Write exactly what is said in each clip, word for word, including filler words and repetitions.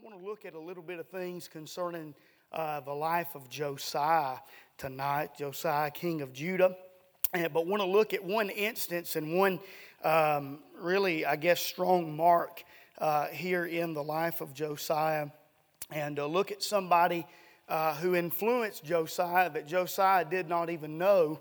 I want to look at a little bit of things concerning uh, the life of Josiah tonight. Josiah, king of Judah. And, but want to look at one instance and one um, really, I guess, strong mark uh, here in the life of Josiah. And uh, look at somebody uh, who influenced Josiah that Josiah did not even know.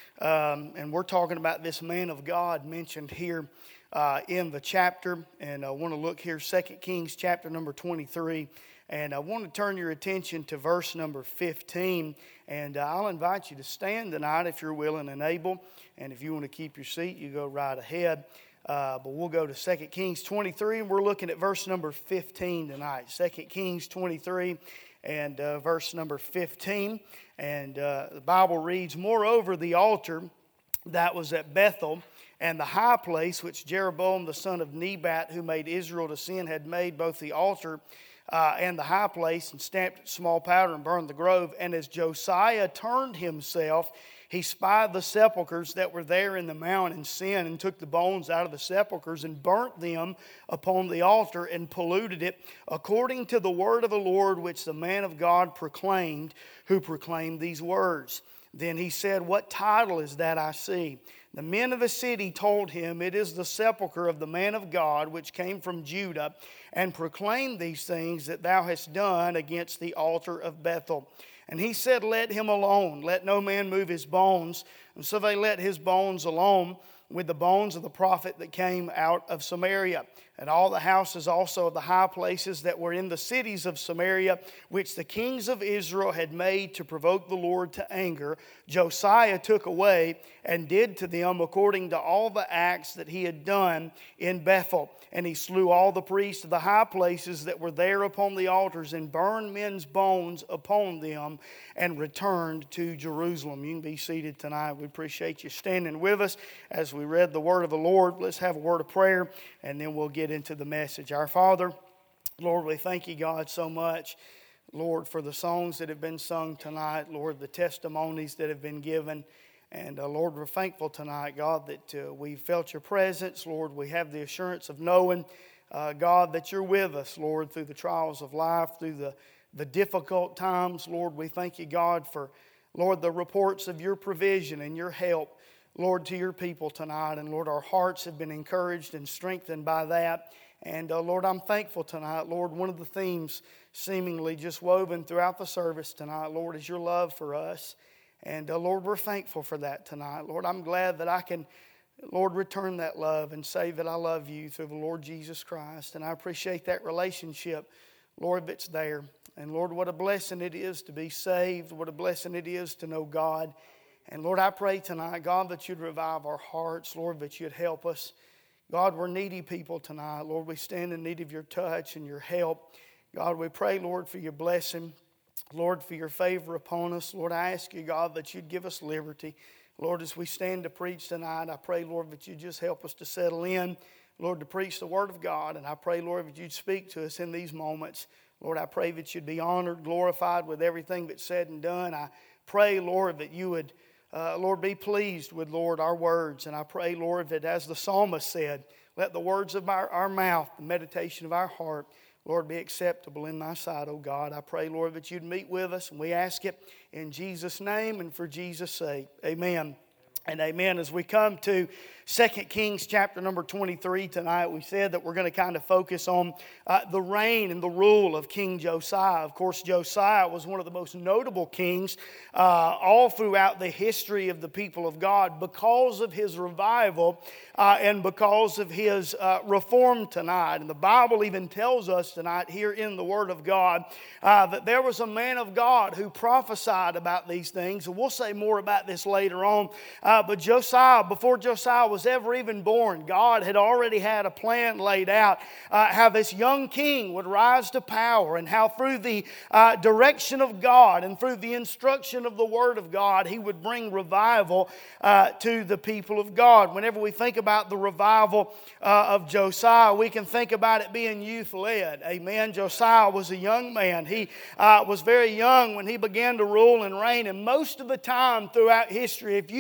Um, and we're talking about this man of God mentioned here uh, in the chapter. And I want to look here, Second Kings chapter number twenty-three. And I want to turn your attention to verse number fifteen. And uh, I'll invite you to stand tonight if you're willing and able. And if you want to keep your seat, you go right ahead. Uh, but we'll go to Second Kings twenty-three, and we're looking at verse number fifteen tonight. Second Kings twenty-three and uh, verse number fifteen. And uh, the Bible reads, "Moreover, the altar that was at Bethel, and the high place which Jeroboam the son of Nebat, who made Israel to sin, had made, both the altar uh, and the high place, and stamped small powder and burned the grove. And as Josiah turned himself, he spied the sepulchres that were there in the mount in sin, and took the bones out of the sepulchres, and burnt them upon the altar, and polluted it, according to the word of the Lord, which the man of God proclaimed, who proclaimed these words. Then he said, What title is that I see? The men of the city told him, It is the sepulchre of the man of God, which came from Judah, and proclaimed these things that thou hast done against the altar of Bethel. And he said, Let him alone, let no man move his bones. And so they let his bones alone, with the bones of the prophet that came out of Samaria. And all the houses also of the high places that were in the cities of Samaria, which the kings of Israel had made to provoke the Lord to anger, Josiah took away, and did to them according to all the acts that he had done in Bethel. And he slew all the priests of the high places that were there upon the altars, and burned men's bones upon them, and returned to Jerusalem." You can be seated tonight. We appreciate you standing with us as we read the word of the Lord. Let's have a word of prayer, and then we'll get into the message. Our Father, Lord, we thank you, God, so much, Lord, for the songs that have been sung tonight, Lord, the testimonies that have been given. And uh, Lord, we're thankful tonight, God, that uh, we felt your presence. Lord, we have the assurance of knowing, uh, God, that you're with us, Lord, through the trials of life, through the, the difficult times. Lord, we thank you, God, for, Lord, the reports of your provision and your help, Lord, to your people tonight. And Lord, our hearts have been encouraged and strengthened by that. And uh, Lord, I'm thankful tonight. Lord, one of the themes seemingly just woven throughout the service tonight, Lord, is your love for us. And uh, Lord, we're thankful for that tonight. Lord, I'm glad that I can, Lord, return that love and say that I love you through the Lord Jesus Christ. And I appreciate that relationship, Lord, that's there. And Lord, what a blessing it is to be saved. What a blessing it is to know God. And Lord, I pray tonight, God, that you'd revive our hearts. Lord, that you'd help us. God, we're needy people tonight. Lord, we stand in need of your touch and your help. God, we pray, Lord, for your blessing. Lord, for your favor upon us. Lord, I ask you, God, that you'd give us liberty. Lord, as we stand to preach tonight, I pray, Lord, that you just help us to settle in. Lord, to preach the word of God. And I pray, Lord, that you'd speak to us in these moments. Lord, I pray that you'd be honored, glorified with everything that's said and done. I pray, Lord, that you would Uh, Lord, be pleased with, Lord, our words. And I pray, Lord, that as the psalmist said, let the words of our, our mouth, the meditation of our heart, Lord, be acceptable in thy sight, O God. I pray, Lord, that you'd meet with us. And we ask it in Jesus' name and for Jesus' sake. Amen. And amen. As we come to Second Kings chapter number twenty-three tonight, we said that we're going to kind of focus on uh, the reign and the rule of King Josiah. Of course, Josiah was one of the most notable kings uh, all throughout the history of the people of God because of his revival uh, and because of his uh, reform tonight. And the Bible even tells us tonight here in the Word of God uh, that there was a man of God who prophesied about these things. And we'll say more about this later on. Uh, but Josiah, before Josiah was ever even born, God had already had a plan laid out uh, how this young king would rise to power, and how through the uh, direction of God and through the instruction of the Word of God, he would bring revival uh, to the people of God. Whenever we think about the revival uh, of Josiah, we can think about it being youth-led. Amen. Josiah was a young man. He uh, was very young when he began to rule and reign, and most of the time throughout history, if you study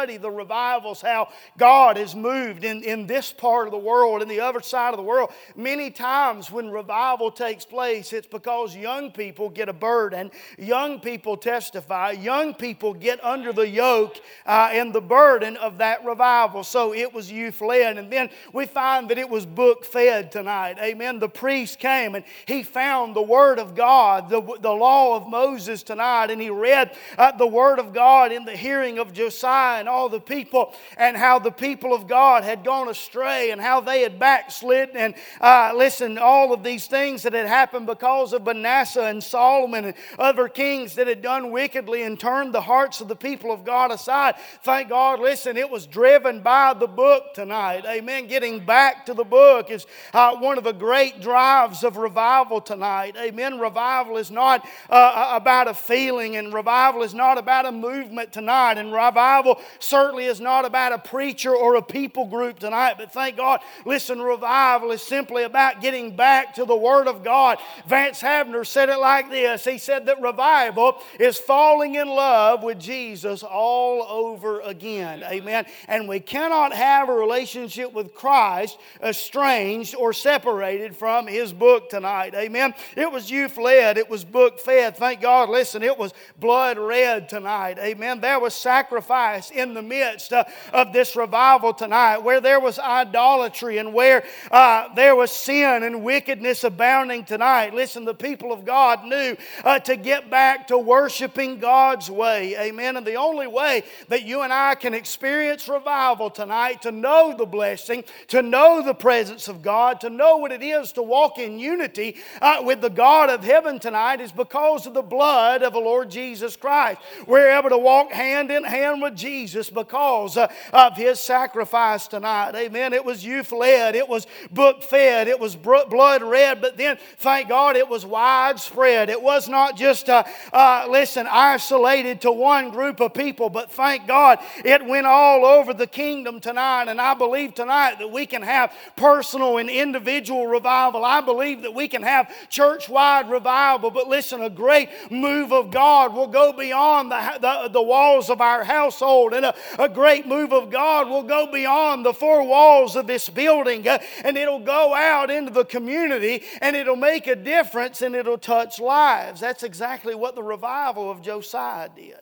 study the revivals, how God has moved in, in this part of the world, in the other side of the world, many times when revival takes place, it's because young people get a burden, young people testify, young people get under the yoke uh, and the burden of that revival. So it was youth-led. And then we find that it was book-fed tonight. Amen. The priest came and he found the Word of God, the, the law of Moses tonight, and he read uh, the Word of God in the hearing of Josiah and all the people, and how the people of God had gone astray and how they had backslid. And uh, listen, all of these things that had happened because of Manasseh and Solomon and other kings that had done wickedly and turned the hearts of the people of God aside. Thank God, listen, it was driven by the book tonight. Amen. Getting back to the book is uh, one of the great drives of revival tonight. Amen. Revival is not uh, about a feeling, and revival is not about a movement tonight, and revival certainly is not about a preacher or a people group tonight. But thank God, listen, revival is simply about getting back to the Word of God. Vance Havner said it like this. He said that revival is falling in love with Jesus all over again. Amen. And we cannot have a relationship with Christ estranged or separated from His book tonight. Amen. It was youth-led. It was book-fed. Thank God, listen, it was blood-red tonight. Amen. There was sacrifice in the midst uh, of this revival tonight, where there was idolatry and where uh, there was sin and wickedness abounding tonight. Listen, the people of God knew uh, to get back to worshiping God's way. Amen. And the only way that you and I can experience revival tonight, to know the blessing, to know the presence of God, to know what it is to walk in unity uh, with the God of heaven tonight, is because of the blood of the Lord Jesus Christ. We're able to walk hand in hand with Jesus because uh, of His sacrifice tonight. Amen. It was youth-led. It was book-fed. It was blood-red. But then, thank God, it was widespread. It was not just, uh, uh, listen, isolated to one group of people, but thank God it went all over the kingdom tonight. And I believe tonight that we can have personal and individual revival. I believe that we can have church-wide revival. But listen, a great move of God will go beyond the, the, the walls of our household, and a, a great move of God will go beyond the four walls of this building, uh, and it'll go out into the community, and it'll make a difference, and it'll touch lives. That's exactly what the revival of Josiah did.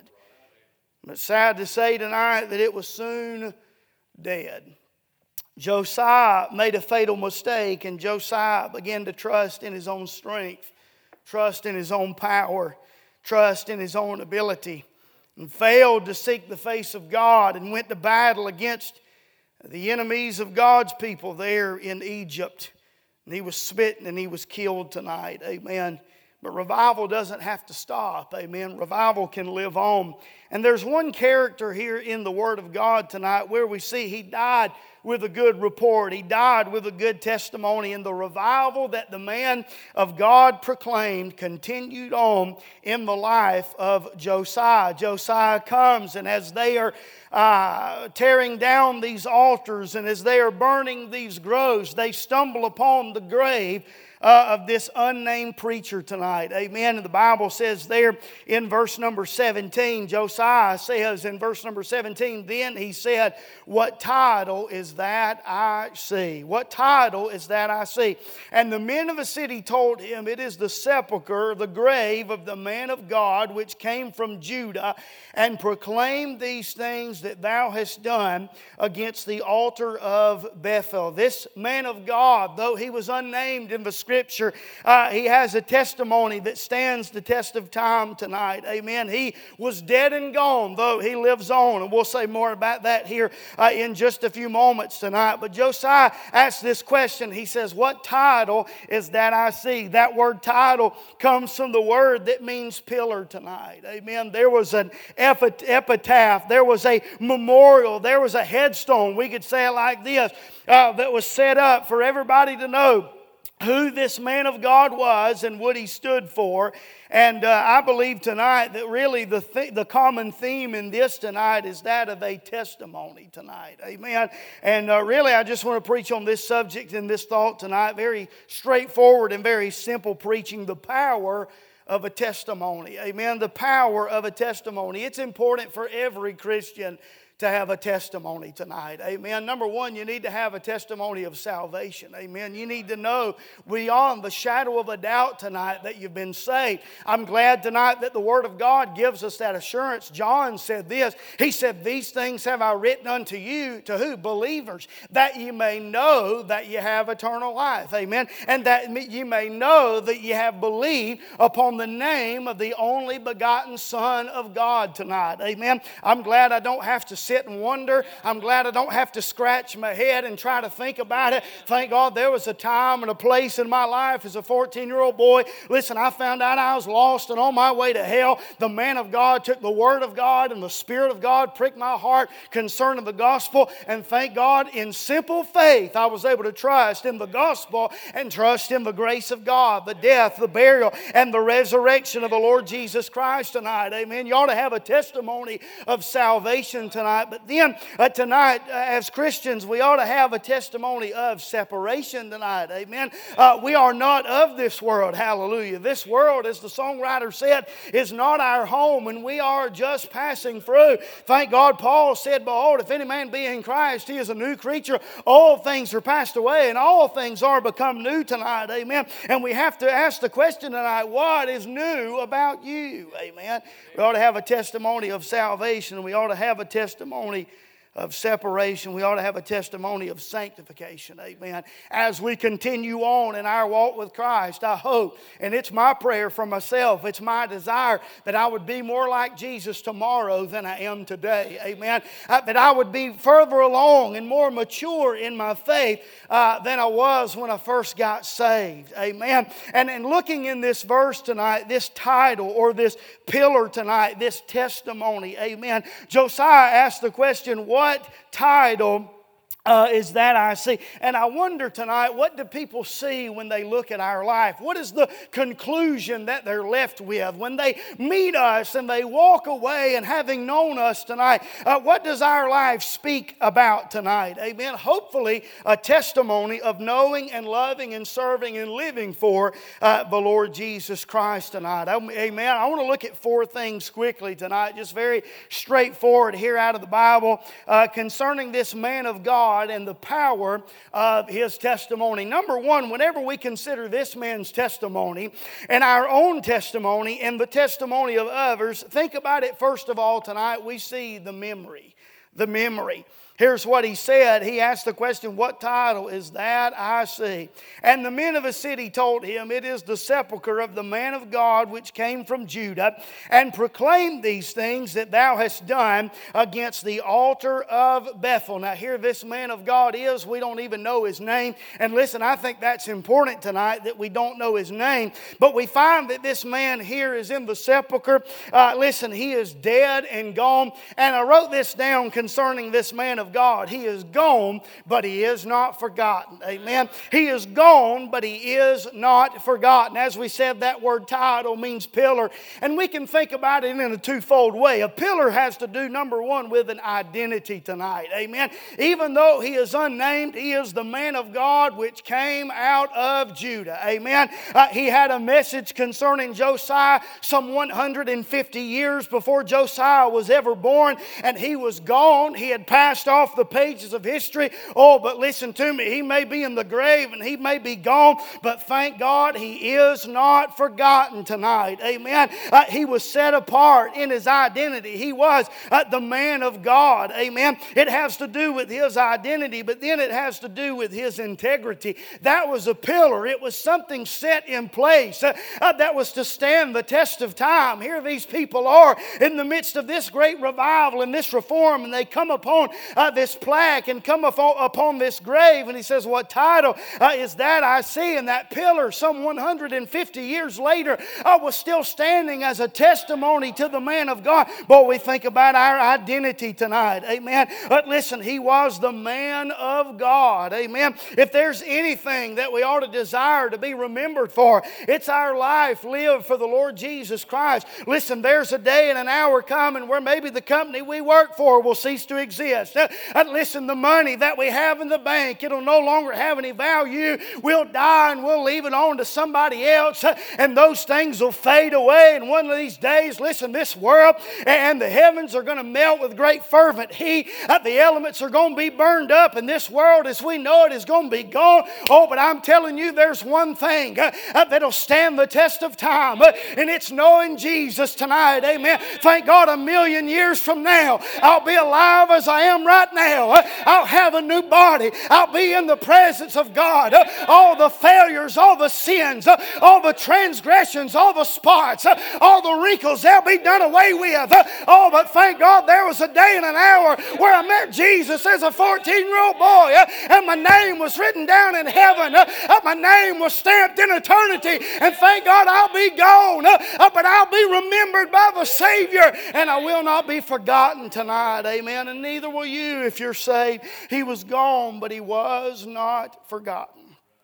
It's sad to say tonight that it was soon dead. Josiah made a fatal mistake, and Josiah began to trust in his own strength, trust in his own power, trust in his own ability, and failed to seek the face of God, and went to battle against the enemies of God's people there in Egypt. And he was smitten and he was killed tonight. Amen. But revival doesn't have to stop. Amen. Revival can live on. And there's one character here in the Word of God tonight where we see he died with a good report. He died with a good testimony. And the revival that the man of God proclaimed continued on in the life of Josiah. Josiah comes, and as they are uh, tearing down these altars, and as they are burning these groves, they stumble upon the grave Uh, of this unnamed preacher tonight. Amen. And the Bible says there in verse number seventeen, Josiah says in verse number seventeen, then he said, what title is that I see? What title is that I see? And the men of the city told him, it is the sepulchre, the grave of the man of God, which came from Judah, and proclaimed these things that thou hast done against the altar of Bethel. This man of God, though he was unnamed in the Scripture, uh, he has a testimony that stands the test of time tonight. Amen. He was dead and gone, though he lives on. And we'll say more about that here uh, in just a few moments tonight. But Josiah asks this question. He says, what title is that I see? That word title comes from the word that means pillar tonight. Amen. There was an epitaph. There was a memorial. There was a headstone. We could say it like this, uh, that was set up for everybody to know who this man of God was and what he stood for. And uh, I believe tonight that really the th- the common theme in this tonight is that of a testimony tonight. Amen. And uh, really I just want to preach on this subject and this thought tonight. Very straightforward and very simple preaching. The power of a testimony. Amen. The power of a testimony. It's important for every Christian to have a testimony tonight. Amen. Number one, you need to have a testimony of salvation. Amen. You need to know beyond the shadow of a doubt tonight that you've been saved. I'm glad tonight that the Word of God gives us that assurance. John said this. He said, these things have I written unto you, to who? Believers, that you may know that you have eternal life. Amen. And that you may know that you have believed upon the name of the only begotten Son of God tonight. Amen. I'm glad I don't have to sit and wonder. I'm glad I don't have to scratch my head and try to think about it. Thank God there was a time and a place in my life as a fourteen-year-old boy. Listen, I found out I was lost and on my way to hell. The man of God took the Word of God and the Spirit of God pricked my heart concerning the gospel. And thank God, in simple faith, I was able to trust in the gospel and trust in the grace of God, the death, the burial, and the resurrection of the Lord Jesus Christ tonight. Amen. You ought to have a testimony of salvation tonight. But then uh, tonight, uh, as Christians, we ought to have a testimony of separation tonight. Amen. Uh, we are not of this world. Hallelujah. This world, as the songwriter said, is not our home, and we are just passing through. Thank God, Paul said, behold, if any man be in Christ, he is a new creature. All things are passed away, and all things are become new tonight. Amen. And we have to ask the question tonight, what is new about you? Amen. We ought to have a testimony of salvation. We ought to have a testimony of separation. We ought to have a testimony of sanctification. Amen. As we continue on in our walk with Christ, I hope, and it's my prayer for myself, it's my desire that I would be more like Jesus tomorrow than I am today. Amen. Uh, that I would be further along and more mature in my faith uh, than I was when I first got saved. Amen. And, and looking in this verse tonight, this title or this pillar tonight, this testimony. Amen. Josiah asked the question, what What title uh, is that I see? And I wonder tonight, what do people see when they look at our life? What is the conclusion that they're left with when they meet us and they walk away and having known us tonight? Uh, what does our life speak about tonight? Amen. Hopefully a testimony of knowing and loving and serving and living for uh, the Lord Jesus Christ tonight. Amen. I want to look at four things quickly tonight, just very straightforward here out of the Bible uh, concerning this man of God and the power of his testimony. Number one, whenever we consider this man's testimony and our own testimony and the testimony of others, think about it first of all tonight. We see the memory. The memory. Here's what he said. He asked the question, what title is that I see? And the men of the city told him, it is the sepulchre of the man of God which came from Judah, and proclaimed these things that thou hast done against the altar of Bethel. Now here this man of God is. We don't even know his name. And listen, I think that's important tonight that we don't know his name. But we find that this man here is in the sepulchre. Uh, listen, he is dead and gone. And I wrote this down concerning this man of God. He is gone, but he is not forgotten. Amen. He is gone, but he is not forgotten. As we said, that word title means pillar. And we can think about it in a twofold way. A pillar has to do, number one, with an identity tonight. Amen. Even though he is unnamed, he is the man of God which came out of Judah. Amen. Uh, he had a message concerning Josiah some one hundred fifty years before Josiah was ever born, and he was gone. He had passed off the pages of history. Oh, but listen to me. He may be in the grave and he may be gone, but thank God he is not forgotten tonight. Amen. Uh, he was set apart in his identity. He was uh, the man of God. Amen. It has to do with his identity, but then it has to do with his integrity. That was a pillar. It was something set in place uh, uh, that was to stand the test of time. Here these people are in the midst of this great revival and this reform, and they come upon uh, this plaque and come upon, upon this grave, and he says, what title uh, is that I see? And that pillar some one hundred fifty years later uh, was still standing as a testimony to the man of God. Boy, we think about our identity tonight. Amen. But listen, he was the man of God. Amen. If there's anything that we ought to desire to be remembered for, it's our life lived for the Lord Jesus Christ. Listen, there's a day and an hour coming where maybe the company we work for will cease to exist. Uh, listen, the money that we have in the bank, it'll no longer have any value. We'll die and we'll leave it on to somebody else, uh, and those things will fade away. And one of these days, listen, this world and the heavens are going to melt with great fervent heat. Uh, the elements are going to be burned up, and this world as we know it is going to be gone. Oh, but I'm telling you, there's one thing uh, uh, that'll stand the test of time, uh, and it's knowing Jesus tonight. Amen. Thank God, a million years from now, I'll be alive as I am right now. Uh, I'll have a new body. I'll be in the presence of God. Uh, all the failures, all the sins, uh, all the transgressions, all the spots, uh, all the wrinkles, they'll be done away with. Uh, oh, but thank God there was a day and an hour where I met Jesus as a fourteen-year-old boy, uh, and my name was written down in heaven. Uh, uh, my name was stamped in eternity, and thank God I'll be gone, uh, uh, but I'll be remembered by the Savior, and I will not be forgotten tonight. Amen. And neither will you if you're saved. He was gone, but he was not forgotten.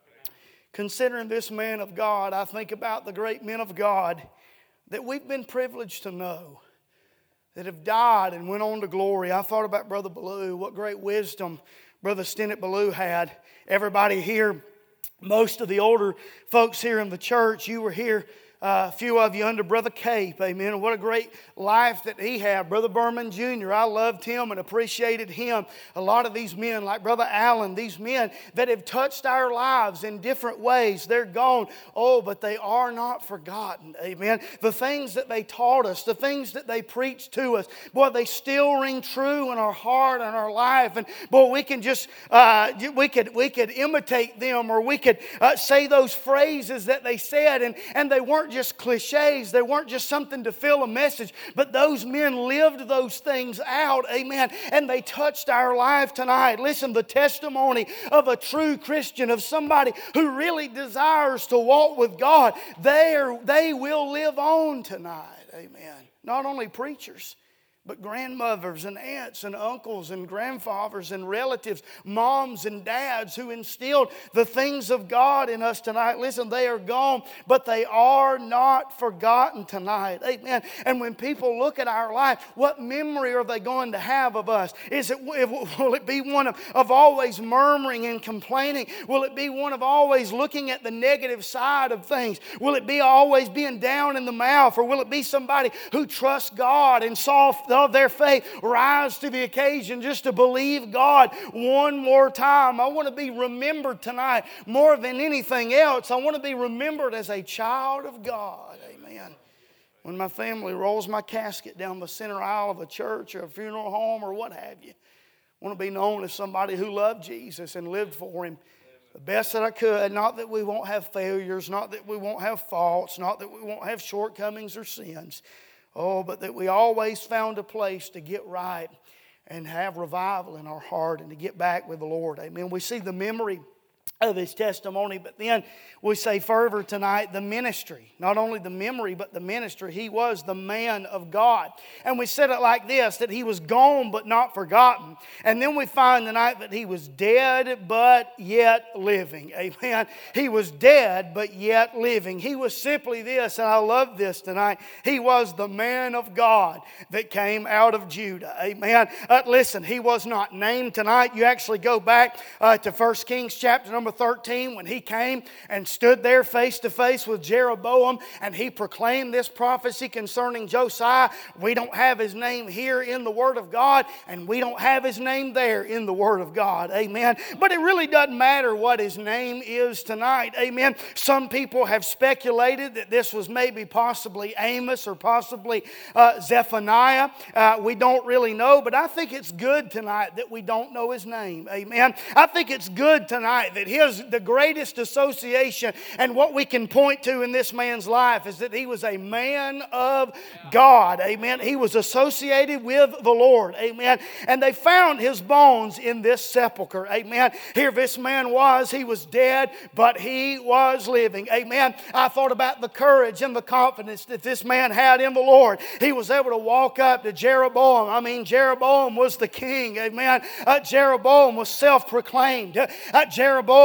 Considering this man of God, I think about the great men of God that we've been privileged to know, that have died and went on to glory. I thought about Brother Ballou, what great wisdom Brother Stennett Ballou had. Everybody here, most of the older folks here in the church, you were here. Uh, a few of you under Brother Cape, amen. What a great life that he had. Brother Berman Junior, I loved him and appreciated him. A lot of these men, like Brother Allen, these men that have touched our lives in different ways, they're gone. Oh, but they are not forgotten, amen. The things that they taught us, the things that they preached to us, boy, they still ring true in our heart and our life. And boy, we can just, uh, we could we could imitate them, or we could uh, say those phrases that they said, and, and they weren't just cliches. They weren't just something to fill a message, but those men lived those things out, amen, and they touched our life tonight. Listen, the testimony of a true Christian, of somebody who really desires to walk with God, they, are, they will live on tonight, amen. Not only preachers, but grandmothers and aunts and uncles and grandfathers and relatives, moms and dads who instilled the things of God in us tonight. Listen, they are gone, but they are not forgotten tonight. Amen. And when people look at our life, what memory are they going to have of us? Is it, will it be one of, of always murmuring and complaining? Will it be one of always looking at the negative side of things? Will it be always being down in the mouth? Or will it be somebody who trusts God and saw of their faith rise to the occasion just to believe God one more time? I want to be remembered tonight more than anything else. I want to be remembered as a child of God. Amen. When my family rolls my casket down the center aisle of a church or a funeral home or what have you, I want to be known as somebody who loved Jesus and lived for Him the best that I could. Not that we won't have failures, not that we won't have faults, not that we won't have shortcomings or sins. Oh, but that we always found a place to get right and have revival in our heart and to get back with the Lord. Amen. We see the memory of his testimony, but then we say further tonight, the ministry. Not only the memory, but the ministry. He was the man of God. And we said it like this, that he was gone but not forgotten. And then we find tonight that he was dead but yet living. Amen. He was dead but yet living. He was simply this, and I love this tonight. He was the man of God that came out of Judah. Amen. Uh, listen, he was not named tonight. You actually go back uh, to First Kings chapter number thirteen, when he came and stood there face to face with Jeroboam, and he proclaimed this prophecy concerning Josiah. We don't have his name here in the Word of God, and we don't have his name there in the Word of God. Amen. But it really doesn't matter what his name is tonight. Amen. Some people have speculated that this was maybe possibly Amos or possibly uh, Zephaniah. Uh, we don't really know, but I think it's good tonight that we don't know his name. Amen. I think it's good tonight that his the greatest association and what we can point to in this man's life is that he was a man of God. Amen. He was associated with the Lord. Amen. And they found his bones in this sepulcher. Amen. Here this man was. He was dead, but he was living. Amen. I thought about the courage and the confidence that this man had in the Lord. He was able to walk up to Jeroboam. I mean, Jeroboam was the king. Amen. Uh, Jeroboam was self-proclaimed. Uh, Jeroboam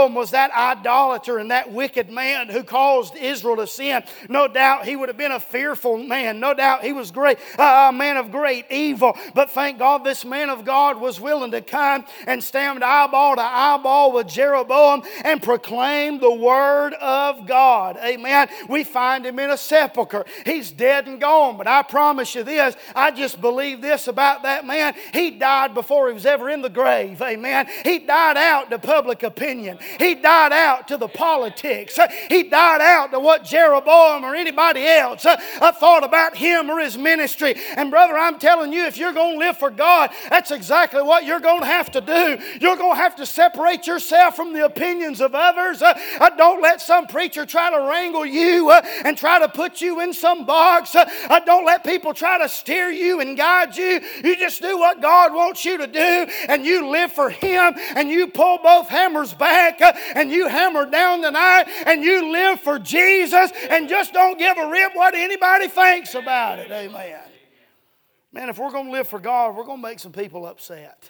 Jeroboam was that idolater and that wicked man who caused Israel to sin, no doubt he would have been a fearful man. No doubt he was great, uh, a man of great evil. But thank God this man of God was willing to come and stand eyeball to eyeball with Jeroboam and proclaim the word of God. Amen. We find him in a sepulcher. He's dead and gone. But I promise you this, I just believe this about that man. He died before he was ever in the grave. Amen. He died out to public opinion. He died out to the politics. He died out to what Jeroboam or anybody else uh, thought about him or his ministry. And brother, I'm telling you, if you're going to live for God, that's exactly what you're going to have to do. You're going to have to separate yourself from the opinions of others. Uh, uh, don't let some preacher try to wrangle you uh, and try to put you in some box. Uh, uh, don't let people try to steer you and guide you. You just do what God wants you to do, and you live for Him, and you pull both hammers back, uh, and you hammer down tonight, and you live for Jesus, and just don't give a rip what anybody thinks about it. Amen. Man, if we're going to live for God, we're going to make some people upset.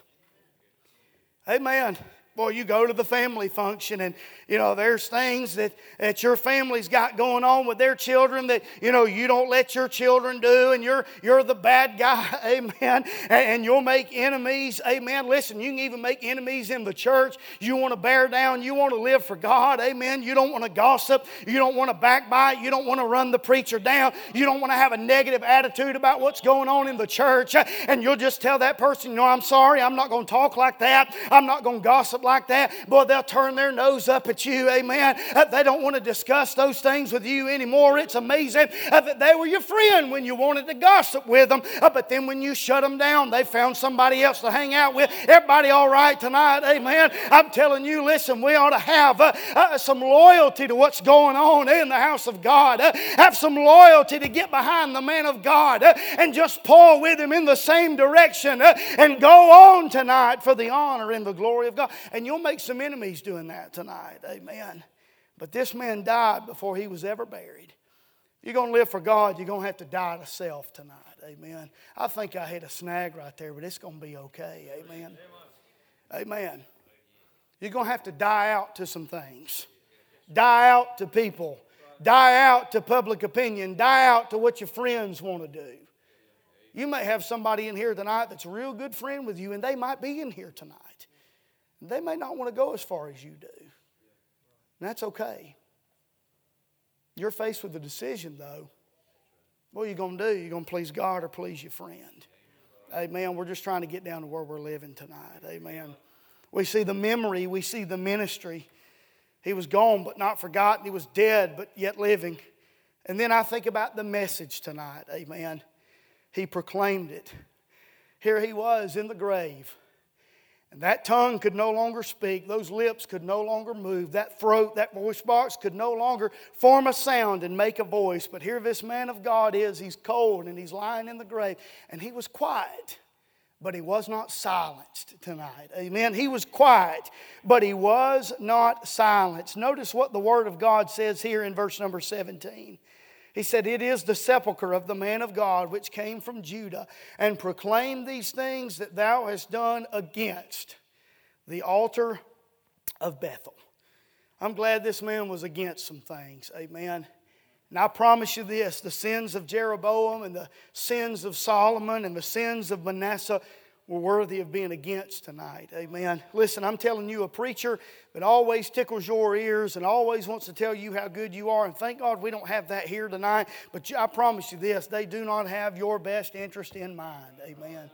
Amen. Boy, you go to the family function and, you know, there's things that, that your family's got going on with their children that, you know, you don't let your children do, and you're you're the bad guy, amen, and, and you'll make enemies, amen. Listen, you can even make enemies in the church. You want to bear down, you want to live for God, amen. You don't want to gossip, you don't want to backbite, you don't want to run the preacher down, you don't want to have a negative attitude about what's going on in the church, and you'll just tell that person, you know, I'm sorry, I'm not going to talk like that, I'm not going to gossip like that. Boy, they'll turn their nose up at you, amen. Uh, they don't want to discuss those things with you anymore. It's amazing uh, that they were your friend when you wanted to gossip with them, uh, but then when you shut them down, they found somebody else to hang out with. Everybody all right tonight, amen. I'm telling you, listen, we ought to have uh, uh, some loyalty to what's going on in the house of God. Uh, have some loyalty to get behind the man of God uh, and just pull with him in the same direction uh, and go on tonight for the honor and the glory of God. And you'll make some enemies doing that tonight. Amen. But this man died before he was ever buried. If you're going to live for God, you're going to have to die to self tonight. Amen. I think I hit a snag right there, but it's going to be okay. Amen. Amen. You're going to have to die out to some things. Die out to people. Die out to public opinion. Die out to what your friends want to do. You may have somebody in here tonight that's a real good friend with you, and they might be in here tonight. They may not want to go as far as you do. And that's okay. You're faced with a decision, though. What are you going to do? You're going to please God or please your friend? Amen. We're just trying to get down to where we're living tonight. Amen. We see the memory. We see the ministry. He was gone but not forgotten. He was dead but yet living. And then I think about the message tonight. Amen. He proclaimed it. Here he was in the grave. And that tongue could no longer speak. Those lips could no longer move. That throat, that voice box could no longer form a sound and make a voice. But here this man of God is. He's cold and he's lying in the grave. And he was quiet, but he was not silenced tonight. Amen. He was quiet, but he was not silenced. Notice what the Word of God says here in verse number seventeen. He said, it is the sepulchre of the man of God which came from Judah and proclaimed these things that thou hast done against the altar of Bethel. I'm glad this man was against some things. Amen. And I promise you this, the sins of Jeroboam and the sins of Solomon and the sins of Manasseh were worthy of being against tonight. Amen. Listen, I'm telling you, a preacher that always tickles your ears and always wants to tell you how good you are. And thank God we don't have that here tonight. But I promise you this, they do not have your best interest in mind. Amen.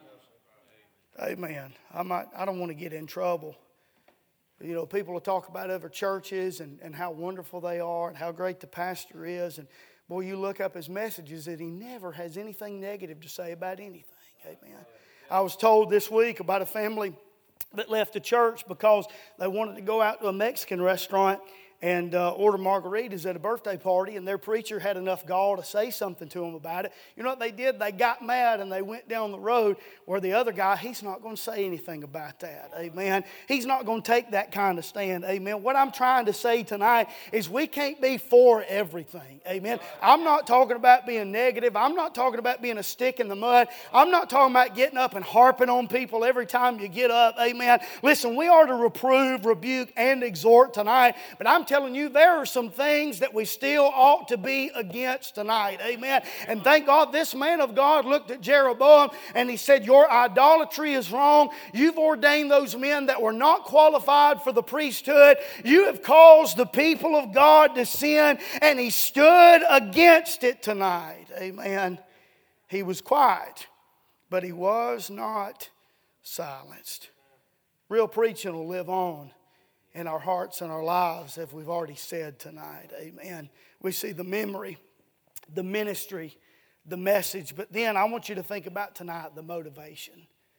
Amen. I might, I don't want to get in trouble. You know, people will talk about other churches and, and how wonderful they are and how great the pastor is. And boy, you look up his messages that he never has anything negative to say about anything. Amen. I was told this week about a family that left the church because they wanted to go out to a Mexican restaurant, and uh, ordered margaritas at a birthday party, and their preacher had enough gall to say something to them about it. You know what they did? They got mad and they went down the road where the other guy, he's not going to say anything about that. Amen. He's not going to take that kind of stand. Amen. What I'm trying to say tonight is we can't be for everything. Amen. I'm not talking about being negative. I'm not talking about being a stick in the mud. I'm not talking about getting up and harping on people every time you get up. Amen. Listen, we are to reprove, rebuke, and exhort tonight, but I'm telling you, there are some things that we still ought to be against tonight. Amen. And thank God this man of God looked at Jeroboam and he said, your idolatry is wrong. You've ordained those men that were not qualified for the priesthood. You have caused the people of God to sin, and he stood against it tonight. Amen. He was quiet, but he was not silenced. Real preaching will live on in our hearts and our lives, as we've already said tonight. Amen. We see the memory, the ministry, the message. But then I want you to think about tonight the motivation.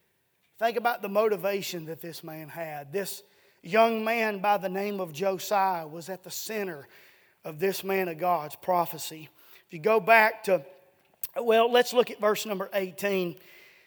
Think about the motivation that this man had. This young man by the name of Josiah was at the center of this man of God's prophecy. If you go back to, well, let's look at verse number eighteen,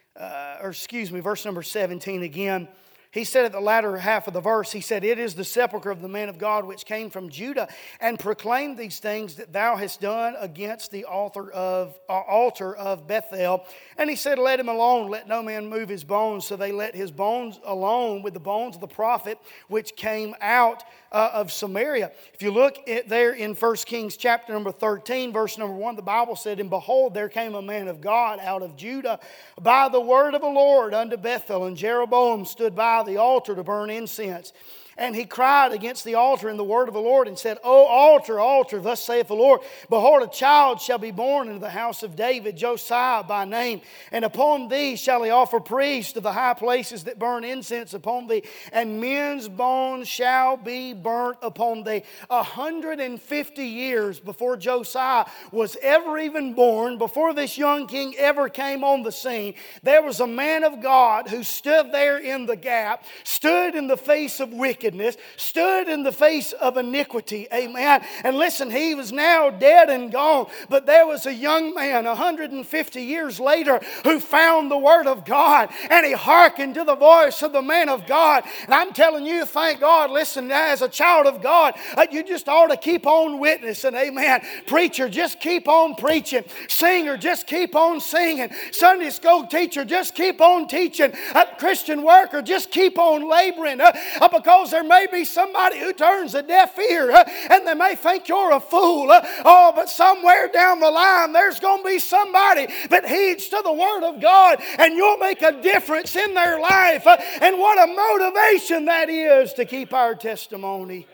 uh, or excuse me, verse number seventeen again. He said at the latter half of the verse, he said, it is the sepulchre of the man of God which came from Judah and proclaimed these things that thou hast done against the altar of, uh, altar of Bethel. And he said, let him alone, let no man move his bones. So they let his bones alone with the bones of the prophet which came out uh, of Samaria. If you look at there in First Kings chapter number thirteen, verse number one, the Bible said, and behold, there came a man of God out of Judah by the word of the Lord unto Bethel, and Jeroboam stood by the altar to burn incense. And he cried against the altar in the word of the Lord and said, O altar, altar, thus saith the Lord, behold, a child shall be born into the house of David, Josiah by name. And upon thee shall he offer priests of the high places that burn incense upon thee, and men's bones shall be burnt upon thee. A hundred and fifty years before Josiah was ever even born, before this young king ever came on the scene, there was a man of God who stood there in the gap, stood in the face of wickedness, stood in the face of iniquity. Amen. And listen, he was now dead and gone, but there was a young man one hundred fifty years later who found the word of God, and he hearkened to the voice of the man of God. And I'm telling you, thank God, listen, as a child of God, uh, you just ought to keep on witnessing. Amen. Preacher, just keep on preaching. Singer, just keep on singing. Sunday school teacher, just keep on teaching. Uh, Christian worker, just keep on laboring, uh, uh, because there may be somebody who turns a deaf ear, uh, and they may think you're a fool. Uh, oh, but somewhere down the line, there's going to be somebody that heeds to the Word of God, and you'll make a difference in their life. Uh, and what a motivation that is to keep our testimony.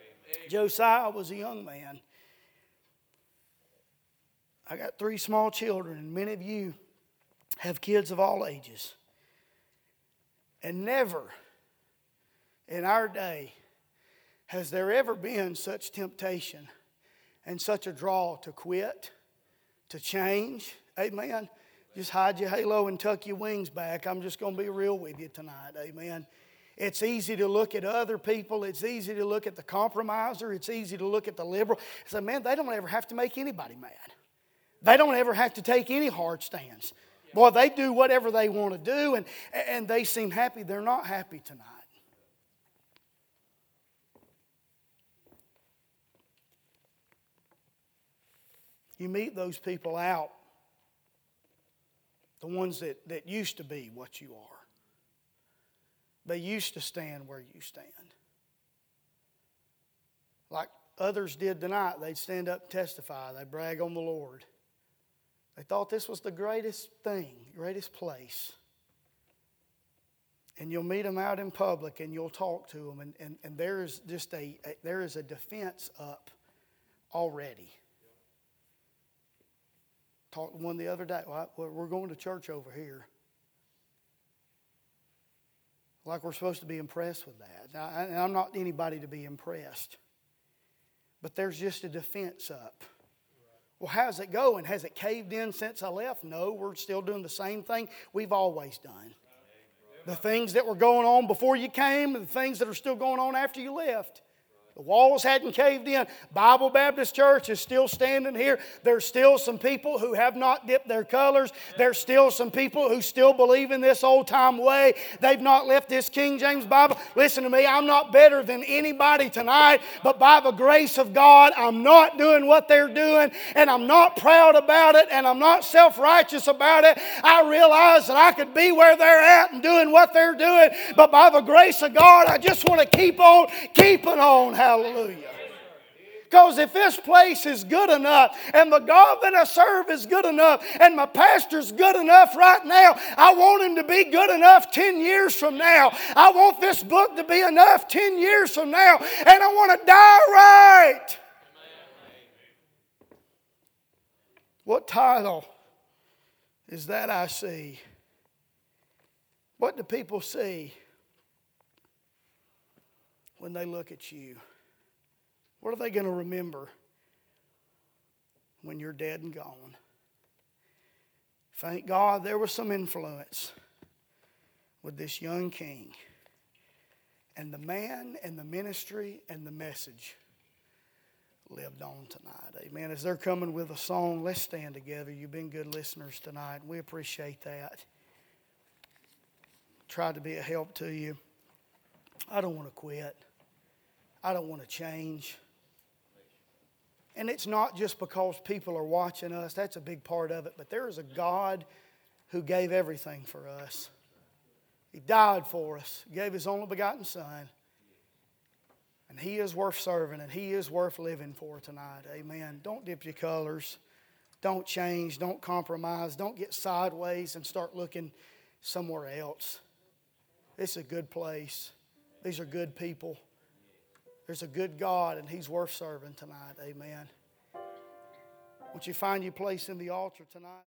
Josiah was a young man. I got three small children, and many of you have kids of all ages. And never in our day has there ever been such temptation and such a draw to quit, to change. Amen. Just hide your halo and tuck your wings back. I'm just going to be real with you tonight. Amen. It's easy to look at other people. It's easy to look at the compromiser. It's easy to look at the liberal. Say, man, they don't ever have to make anybody mad. They don't ever have to take any hard stands. Boy, they do whatever they want to do, and, and they seem happy. They're not happy tonight. You meet those people out, the ones that, that used to be what you are. They used to stand where you stand. Like others did tonight, they'd stand up and testify. They'd brag on the Lord. They thought this was the greatest thing, greatest place. And you'll meet them out in public and you'll talk to them, and, and, and there is just a, a there is a defense up already. Talked to one the other day. Well, we're going to church over here. Like we're supposed to be impressed with that. Now, and I'm not anybody to be impressed. But there's just a defense up. Well, how's it going? Has it caved in since I left? No, we're still doing the same thing we've always done. The things that were going on before you came and the things that are still going on after you left. The walls hadn't caved in. Bible Baptist Church is still standing here. There's still some people who have not dipped their colors. There's still some people who still believe in this old-time way. They've not left this King James Bible. Listen to me, I'm not better than anybody tonight, but by the grace of God, I'm not doing what they're doing, and I'm not proud about it, and I'm not self-righteous about it. I realize that I could be where they're at and doing what they're doing, but by the grace of God, I just want to keep on keeping on. Hallelujah. Because if this place is good enough and the God that I serve is good enough and my pastor's good enough right now, I want him to be good enough ten years from now. I want this book to be enough ten years from now, and I want to die right. What title is that I see? What do people see when they look at you? What are they going to remember when you're dead and gone? Thank God there was some influence with this young king. And the man and the ministry and the message lived on tonight. Amen. As they're coming with a song, let's stand together. You've been good listeners tonight. We appreciate that. Tried to be a help to you. I don't want to quit. I don't want to change. And it's not just because people are watching us. That's a big part of it. But there is a God who gave everything for us. He died for us. He gave His only begotten Son. And He is worth serving, and He is worth living for tonight. Amen. Don't dip your colors. Don't change. Don't compromise. Don't get sideways and start looking somewhere else. This is a good place. These are good people. There's a good God, and He's worth serving tonight. Amen. Won't you find your place in the altar tonight?